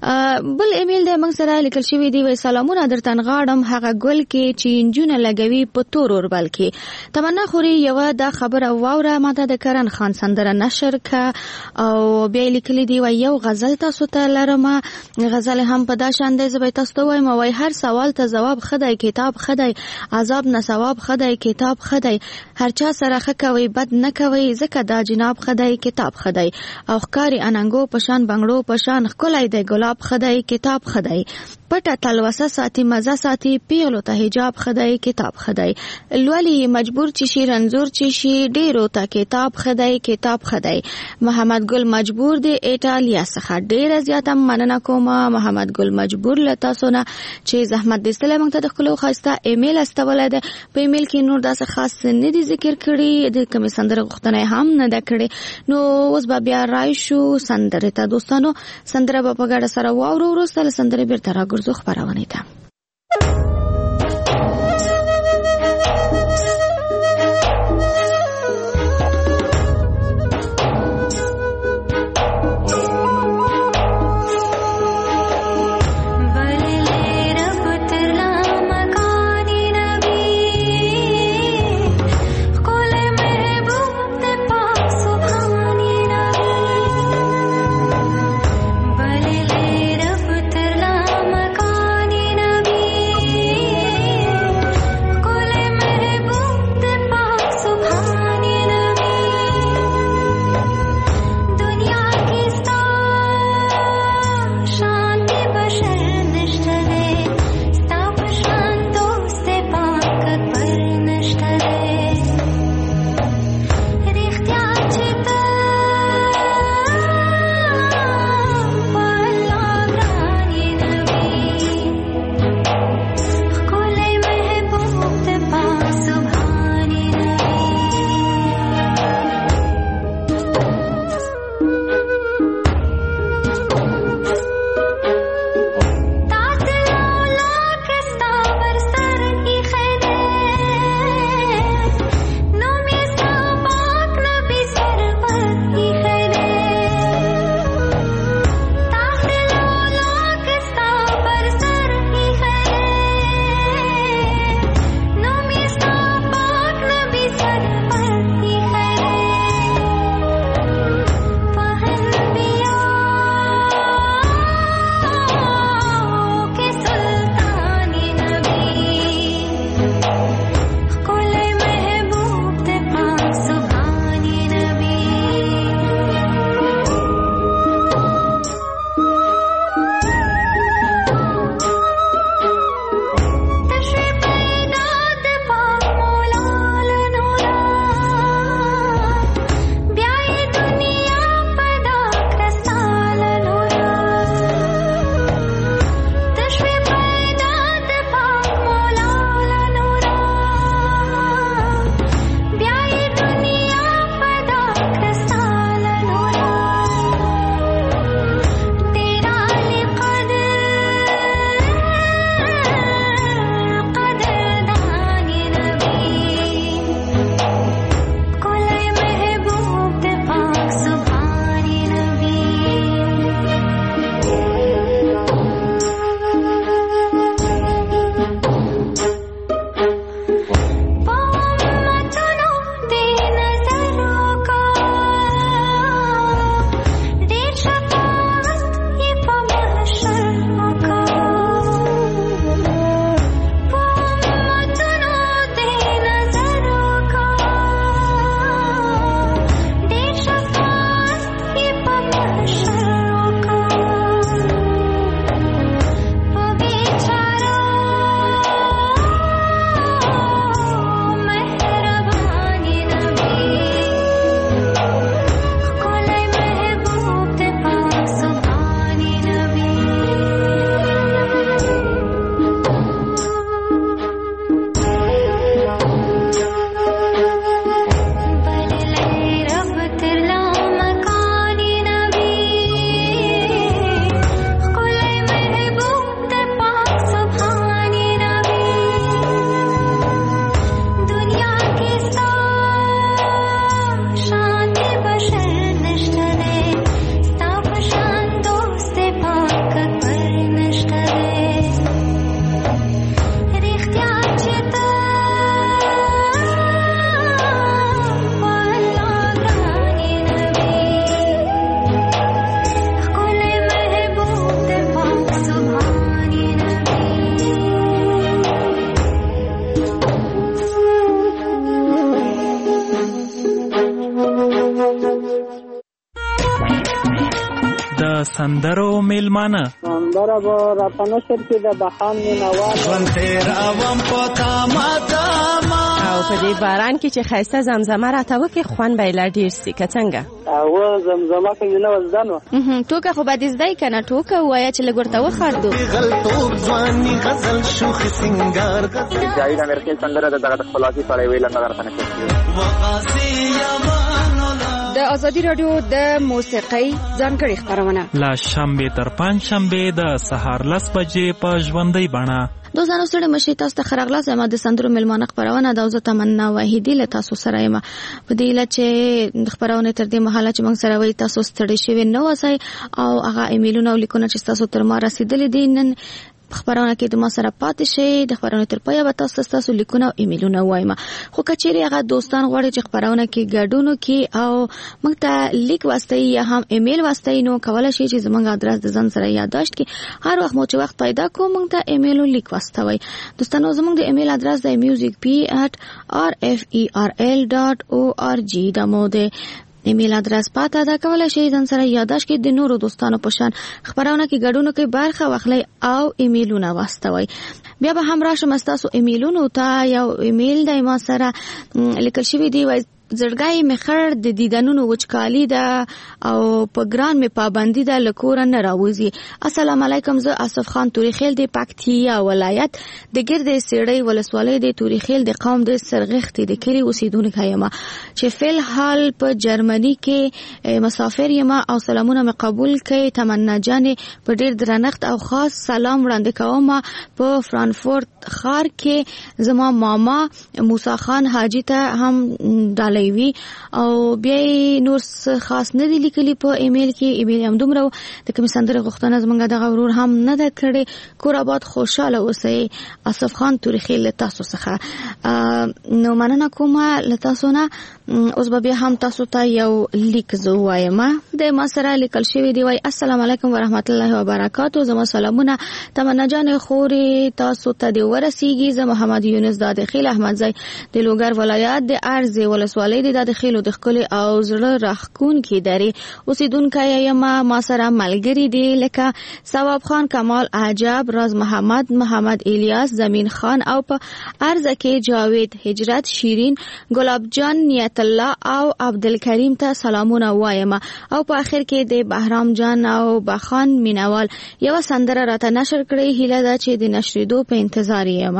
بل ایمیل دی موږ سره لیکل شوی دی، وایي سلامونه درته نغاړم هغه ګل کې چې نجونه لګوي په تور اوربل کې. تمنا خوري یوه دا خبره واوره ماته د کرن خان سندره نشر که. او بیا لیکلی دی وایي یو غزل تاسو ته لرم، غزل هم په دا شان دی، زه به تاسو ته وایم وایي هر سوال ته ځواب ښه دی، کتاب ښه دی، عذاب نه ثواب ښه دی، کتاب ښه دی، هر چا سره ښه کوي بد نه کوي، ځکه دا جناب ښه دی، کتاب ښه دی، او ښکاري اننګو په شان بنګړو په شان ښکلی دی، ګلاب ښه دی، کتاب ښه دی، پټه تلوسه ساتي مزه ساتي، پیغلو ته حجاب ښه دی، کتاب ښه دی، لولي مجبور چې شي رنځور چې شي، ډېرو ته کتاب ښه دی، کتاب ښه دی. محمد ګل مجبور دی ایټالیا څخه. ډېره زیاته مننه کوم محمد ګل مجبور له تاسو نه چې زحمت دې ایستلی موږ ته د ښکلو ښایسته ایمیل استولی دی. په ایمیل کې نور داسې خاص نه دي ذکر کړي، د کومې سندرې غوښتنه هم نه ده کړې. نو اوس به بیا رای شو سندرې ته. دوستانو سندره به په ګډه سره واورو، وروسته له سندرې بیرته راګرځو خپرونې ته. Bale le rab terla makani na سندرو میلمانه سندره به راته نشر کې د بخان مینوال ژوند تېروم په تامه تامه او په دې باران کې چې ښایسته زمزمه راته وکړي خوند به یې لا ډېر سي که څنګه او زمزمه که مې نه وه زده نو ټوکه خو به دې زده یې که نه ټوکه ووایه چې لږ ورته وخاندو غلطوب ځواني غزل شوخي سینګار جاوید امیرخیل سندره د دغه د خپلواکۍ په اړه ویله نه راته نشر د ازادي رادیو د موسیقۍ ځانګړې خپرونه لا شنبې تر پنځ شنبې د سهار لس بجې په ژوندۍ بڼه دوستانو ستړي مشئ تاسو ته ښه راغلاست. زما د سندرو میلمانه خپرونه ده او زه تمنا وحیدي له تاسو سره یم. په دې هیله چې د خپرونې تر دې مهاله چې موږ سره وئ تاسو ستړي شوي نه اوسئ او هغه ایمیلونه او لیکونه چې تاسو تر ما رسېدلي دي نن خبرونه کې د ما سره پاتې شي. د خبرونې تر پایه به تاسو تاسو لیکونه او ایمیلونه وایم. خو کچېرې هغه دوستان غواړي چې خبرونه کې ګډون وکړي او موږ ته لیک واستوي یا هم ایمیل واستوي نو کولای شي چې زموږ ادرس د ځان سره یادداشت کړي. هر وخت مو چې وخت پیدا کوم موږ ته ایمیل او لیک واستوي. دوستانو زموږ د ایمیل ادرس د music p at r f e r l dot org دا مو د ایمیل ادرس پاته دا کولای شي ځان سره یادداشت کړئ. د نورو دوستانو په شان خبرونه کې ګډون کوي برخه واخلئ او ایمیلونه واستوي. بیا به هم راشم تاسو ایمیلونو ته. یو ایمیل د ما سره لیکل شوی دی وای زړګای می خړ د دیدنونو وچکالی ده او په ګران می پابندی ده لکور نه راوځي. السلام علیکم زه اسف خان توریخیل د پکتیا ولایت د ګرد سیړی ولسوالۍ د توریخیل د قوم د سرغښتې د کلی اوسیدونکو یم چې فل حال په جرمني کې مسافر یم او سلامونه می قبول کړئ. تمنا جان په ډیر درنښت او خاص سلام وړاندې کوم په فرانکفورت ښار کې زما ماما موسی خان حاجی ته هم ډال وی او بیا نور خاص نه دی لیکلی په ایمیل کې. ایمیل هم دومره د کوم سندره غوښتنه زمونږ د غورور هم نه ده کړې. کور آباد خوشاله اوسئ. اسف خان توریخیل له تاسو څخه نو مننه کوم له تاسو نه. اوس به بیا هم تاسو ته یو لیک زه وایم. د ما سره لیکل شوی دی وای السلام علیکم ورحمت الله وبرکاتو. زما سلامونه تمنا جان خوري تاسو ته دی ورسیږي. زه محمد یونس دادخیل احمدزی د لوګر ولایت د ارز ولسوالۍ د دادخیل د خپل او زړه راخکون کې درې اوسیدونکو یم. ما سره ملګری دی لکه ثواب خان کمال عجب راز محمد محمد الیاس زمین خان او په ارز کې جاوید هجرت شیرین ګلاب جان نیت الله او عبدالکریم ته سلامونه وایم او په اخر کې د بهرام جان او بخان مینوال یو سندره راته نشر کړی. هیله ده چې د نشریدو په انتظار یم.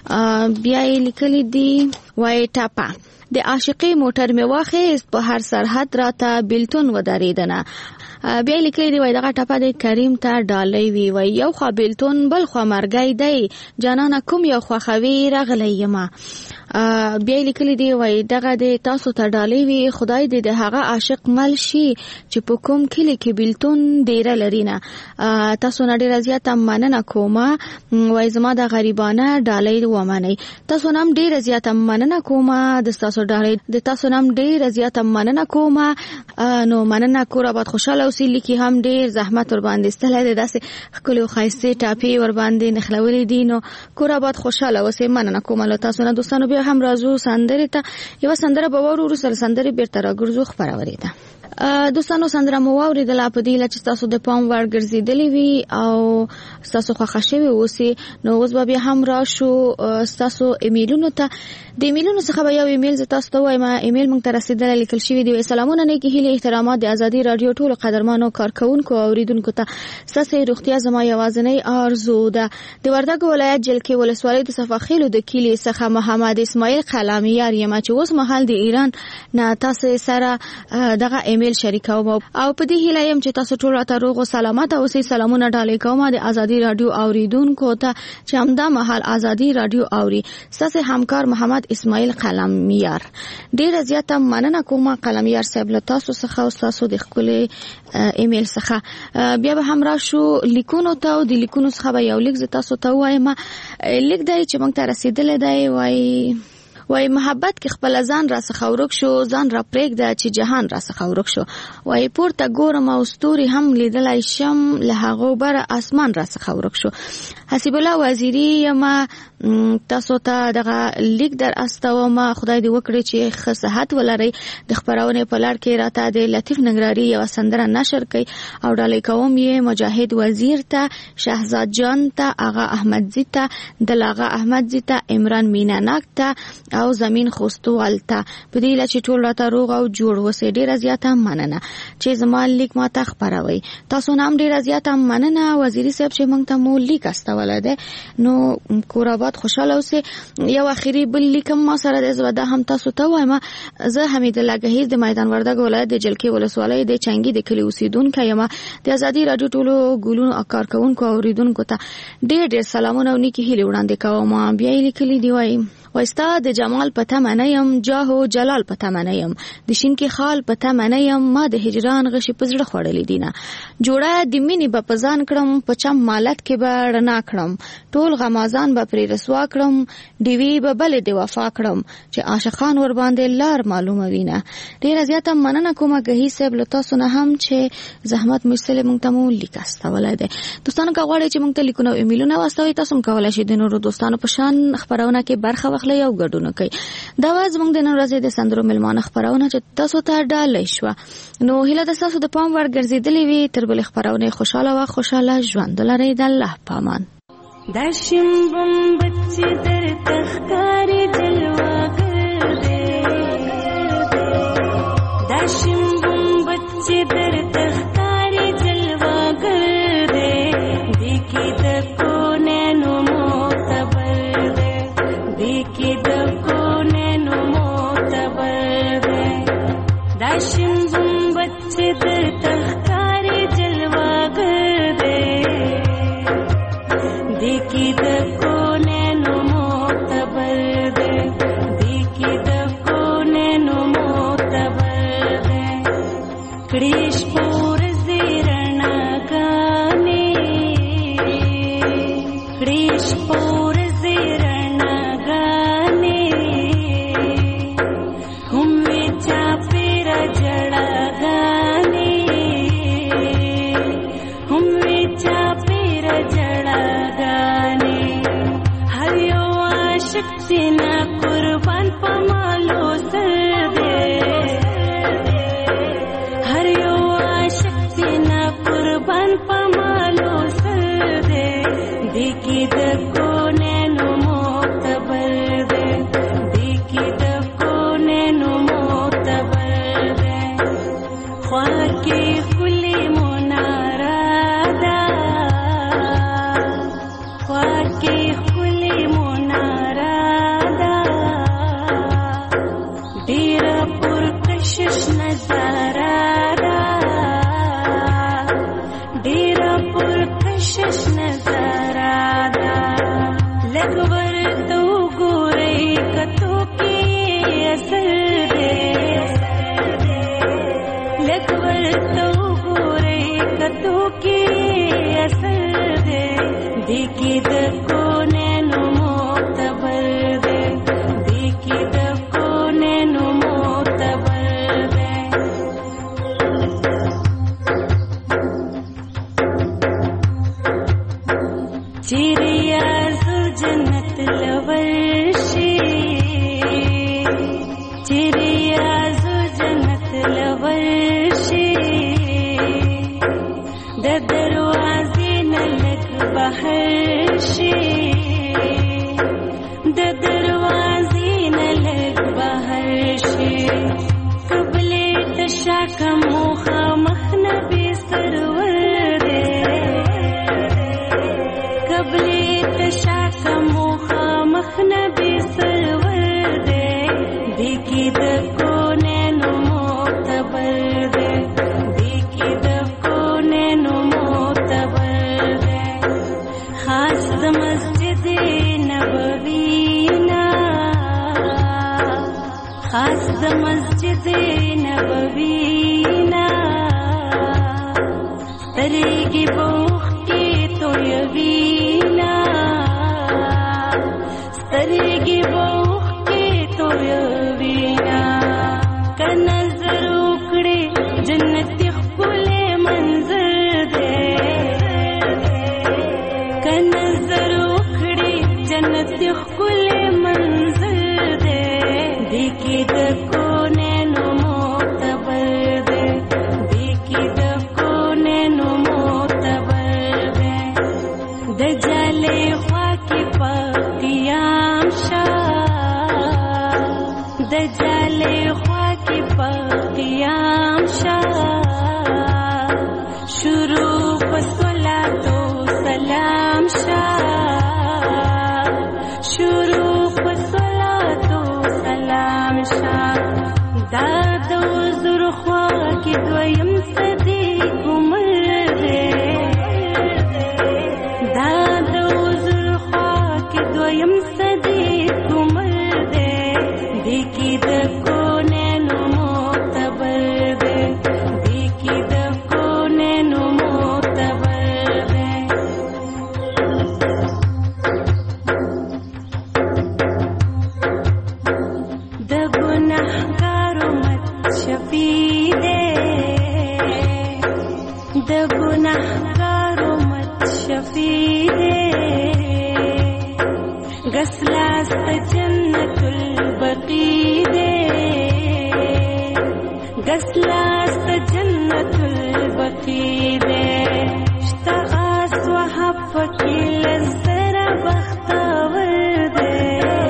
بیا یې لیکلی دی وای ټاپا د عاشقي موټر می واخیست په هر سرحد راته بیلتون ودرېدنه. بیا لیکلی دی وای دغه ټاپه د کریم ته ډالۍ وی وای یو خوا بیلتون بل خوا مرګی دی جانانه کوم یو خوا خوي راغلی یم. بیا لیکلی دی وای دغه د تاسو ته ډالۍ وی خدای دې د هغه عاشق مل شي چې په کوم کلی کې بیلتون ډیره لري نه. تاسو نه ډیره زیاته مننه کوم وای زما د غریبانه ډالۍ ومنئ. تاسو نام ډیره زیاته مننه کوم د تاسو ډالۍ د تاسو نام ډیره زیاته مننه کوم. نو مننه کور آباد خوشاله اوسئ. لیکي هم ډیر زحمت ور باندې استله د داسې خپل خاصه ټاپي ور باندې نخلولې دي نو کور آباد خوشاله اوسئ. مننه کوم له تاسو نه دوستانو. بیا هم راځو سندره ته. یو سندره به ورو ورو سره سندره بیرته راګرځو خبرونه ده. دوستانو سندره مو واوریدله په دې لچ تاسو د پام ور ګرځیدلې وي او تاسو خو خښوي اوسئ. نو اوس به بیا هم راشو تاسو ایمیلونو ته. د ایمیلونو څخه به یو ایمیل ز تاسو ته وایم. ایمیل موږ ته رسیدلی لیکل شوی دی سلامونه نیکی هیله احترامات د ازادي رادیو ټولو قدرمنو کارکونکو او اوریدونکو ته ستاسو روغتیا زما یوازینی آرزو ده. د وردګ ولایت جلکې ولسوالۍ د صفاخیلو د کلی څخه محمد اسماعیل قلمیار یم چې اوس مهال د ایران نه تاسو سره دغه ایمیل شریکوم او په دې هیله یم چې تاسو ټول راته روغ او سلامت اوسئ. سلامونه ډالۍ کوم د ازادي رادیو اوریدونکو ته چې همدا مهال ازادي رادیو اوري. ستاسو همکار محمد اسماعیل قلمیار. ډیره زیاته مننه کوم قلمیار صاحب له تاسو څخه او تاسو د خپل ایمیل څخه. بیا به هم راشو لیکونو ته او د لیکونو څخه به یو لیک ز تاسو ته وایم. لیک دی چې موږ ته رسیدلی دی وای وای محبت کې خپل ځان را څخه ورک شو ځان را پرېږده چې جهان را څخه ورک شو وای پورته ګورم او ستوري هم لیدلای شم له هغه بره اسمان را څخه ورک شو. حسیب الله وزیری یم تاسو ته دغه لیک در استوم خدای دې وکړي چې ښه صحت ولرئ. د خبرونه په لړ کې راته د لطیف ننګرهاري یو سندره نشر کړي او ډالۍ کوم یې مجاهد وزیر ته شهزاد جان ته آغا احمدزي ته دلاغه احمدزي ته عمران میناناک ته او زمين خوستوال ته په دې لچې ټول راته روغ او جوړ وسه. ډیره زیاته مننه چې زما لیک ما ته خبروي. تاسو نام ډیره زیاته مننه وزیری صاحب چې موږ ته مو لیک استوله ده. نو کوراباد خوشاله اوسه. یو اخیری بل لیکم ما سره د زوده هم تاسو ته وایم. زه حمید الله گهیز د میدان وردګ ولایت د جلکې ولسوالۍ د چنګي د کلی اوسیدونکو یم. د ازادي رادیو ټولو ګولونو او کارکونکو اوریدونکو ته ډېر ډېر سلامونه او نیکی هیله وړاندې کوم. بیا لیکلي دی وایم وستا د جمال پته منیم جاه او جلال پته منیم د شین کې خال پته منیم ما د هجران غشي پزړه خړلې دینه جوړه د مینې په پزان کړم په چم مالت کې به رڼا کړم ټول غمازان به پرې رسوا کړم دیوی به بل دی وفا کړم چې عاشقان ور باندې لار معلومه وینه. ډیره زیاته مننه کومه گهی صاحب له تاسو نه هم چې زحمت مشله مونږ ته مو لیکاستوله ده. دوستانو کا غواړي چې مونږ ته لیکونه او ایمیلونه واستوي تاسو هم کولای شئ د نورو دوستانو په شان خبرونه کې برخه واخلئ او ګډون کوي. دا واز مونږ د نن ورځې د سندرو ملمانه خبرونه چې تاسو ته ډالۍ شو. نو هیله د تاسو د پام ور ګرځیدلې وي تر بل خبرونه خوشاله وا خوشاله ژوند لرئ. د الله پامان داشم بم بچی در تخکاری جلوه کرده داشم بم بچی در تخکاری جلوه کرده دیکی دکو نینو موتبر ده دیکی دکو نینو موتبر ده داشم بم بچی در تخکاری جلوه کرده دیکی دکو نینو موتبر ده دیکی دکو نینو موتبر ده کڑیش پور زیرنا گانے کڑیش پور زیرنا گانے ہمیں چاپیرا جڑا گانے ہمیں چاپیرا جڑا سینا قربان پمالو سر دے ہر یو عاشق سینا قربان پمالو سر دے دیکی دکو نینو موتبر دے دیکی دکو نینو موتبر دے خواہ کی کلی منارا دا خواہ کی کلی منارا کشش نظارا ډیرا پر کشش نظارا لګور تو ګورې کتو کې اثر دې لګور تو ګورې کتو کې اثر دې دیکی دکو نینو موتبر دې دیکی دکو نینو चिड़िया जन्नत लवर्षी चिड़िया जन्नत लवर्षी द दरवाजे न लग बहर्षी द दरवाजे न लग बहर्षी कबले दशा का मोहा महनबी सरवर दे कबले तशा का मोहा मखनबी सरवर दे दिकी दको नैनो मोतबर दे दिकी दको नैनो मोतबर दे खास मस्जिद नबवीना खास मस्जिद नबवीना तरेगी बोख की तो यवीना तरेगी बोख की तो لوی وینا که نظر وکړې جنتي ښکلی منظر دی که نظر وکړې جنتي ښکلی منظر دی دې کې د کونینو معتبر دی دې کې د کونینو معتبر دی د جالې خوا کې په قیام شاه د جالې خوا کې په قیام شاه شروع په صلات و سلام شاه شروع په صلات و سلام شاه دا د حضور خوا کې دویم صدیق عمر دی دا د حضور خوا کې دویم صدیق عمر دی دې کې د کونینو معتبر دی دې کې د کونینو معتبر دی د ګناهګارو مت شفیع دی د ګناهګارو مت شفیع دی غسلاس جنت البقیع دی غسلاس جنت البقیع دی شته آس وهب پکې لزره بختور دی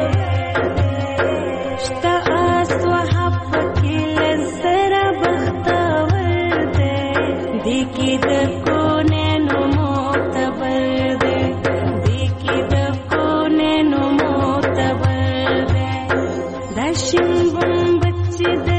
شته آس وهب پکې لزره بختور دی دې کې د کونینو معتبر دی دې کې د کونینو معتبر دی دا شین بم بچ دی